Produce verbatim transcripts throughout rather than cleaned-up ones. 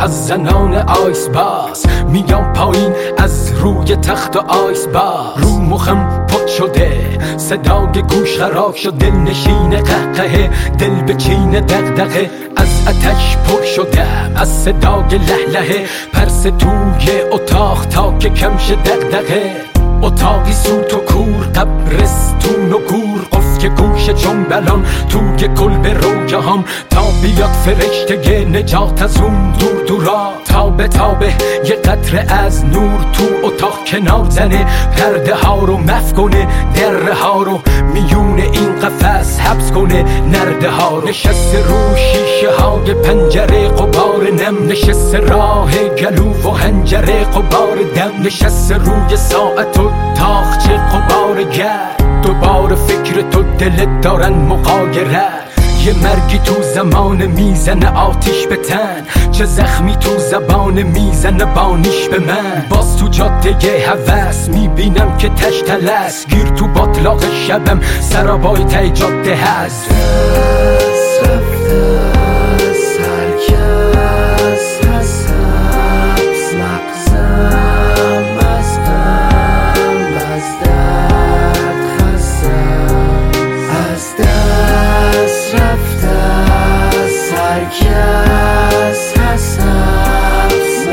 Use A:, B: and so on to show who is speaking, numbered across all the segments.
A: از زنان آیس باز، میام پایین از روی تخت آیس باز. رو مخم پت شده، صدای گوش خراب شد، دل نشین قهقه، دل به چین دغدغه. از آتش پر شدم، از صدای لهلهه، پرس توی اتاق تا که کم شه دغدغه. اتاقی سوت و کور، قبرستون و گور، قفل گوش چون بلان توی کلبه رویاهام. تا بیاد فرشته نجات از اون دور دورا، تابه تابه یه قطره از نور تو اتاق کنار زنه، پرده ها رو مف کنه، دره ها رو میون این قفس حبس کنه، نرده ها رو. نشسته رو شیشه های پنجره غبار نم، نشسته راه گلو و حنجره غبار دم، نشسته روی ساعت و تاخچه غبار گرد. دوباره فکر تو دلت دارن مقایره، یه مرگی تو زمان میزنه آتیش به تن، چه زخمی تو زبان میزنه بانیش به من. باز تو جاده هوس میبینم که تش تلس، گیر تو باطلاق شبم سرابای ته جاده هست.
B: دست رفته از هر کس، از حبس مغزم، از غم، از درد خستم. از دست رفته از هر کس، از حبس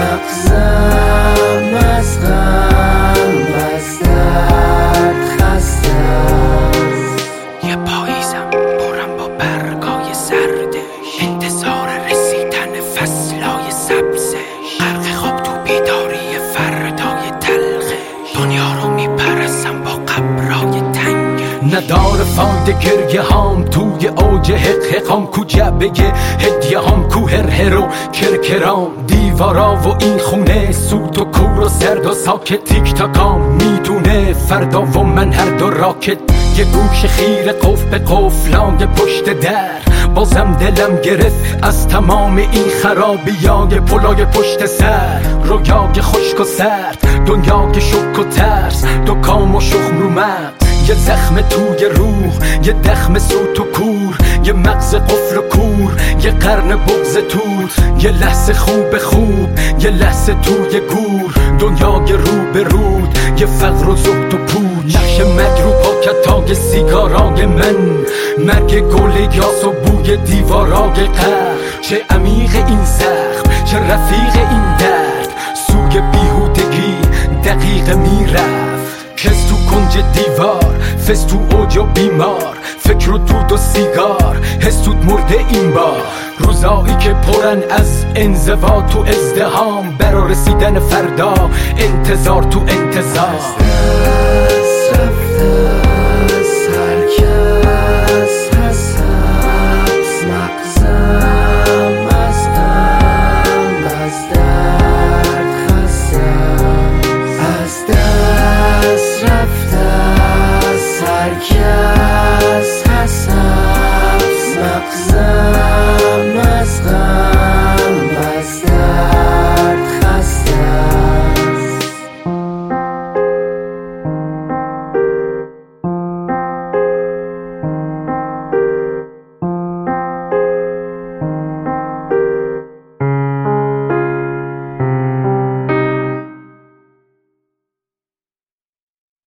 B: مغزم، از غم، از درد خستم.
C: یه پاییزم پرم با برگای سردش، انتظار رسیدن فصلای سبزش، غرق خواب تو بیداری فردای تلخش، دنیا رو میپرستم با قبرای تنگش.
A: نداره فایده گریه هام توی اوج حق حقام، کو جبه هدیه هام، کو هر و کرکرام. دیوارا و این خونه سوت و کور و سرد و ساکت، تیک تاکام میدونه فردا و من هر دو راکت. یه گوش خیره قف به قفلای پشت در، بازم دلم گرفت از تمام این خرابیای پلای پشت سر. رویای خشک و سرد، دنیای شک و ترس، دکام و شخم رو مغز. یه زخم توی روح، یه دخم سوت و کور، یه مغز قفل و کور، یه قرن بغض تور. یه لحظه خوب خوب، یه لحظه توی گور، دنیای رو به رود، یه فقر و زهد و پوچ. نقش مرگ رو پاکتای سیگارای من، مرگ گل یاس و بوی دیوارای قهر. چه عمیق این زخم، چه رفیق این درد، سوی بیهودگی دقیقه میرفت. کس تو کنج دیوار، فس تو اوج و بیمار، فکر و دود و سیگار، حس توت مرده این بار. روزایی که پرن از انزوا تو ازدهام، برا رسیدن فردا انتظار تو انتظار.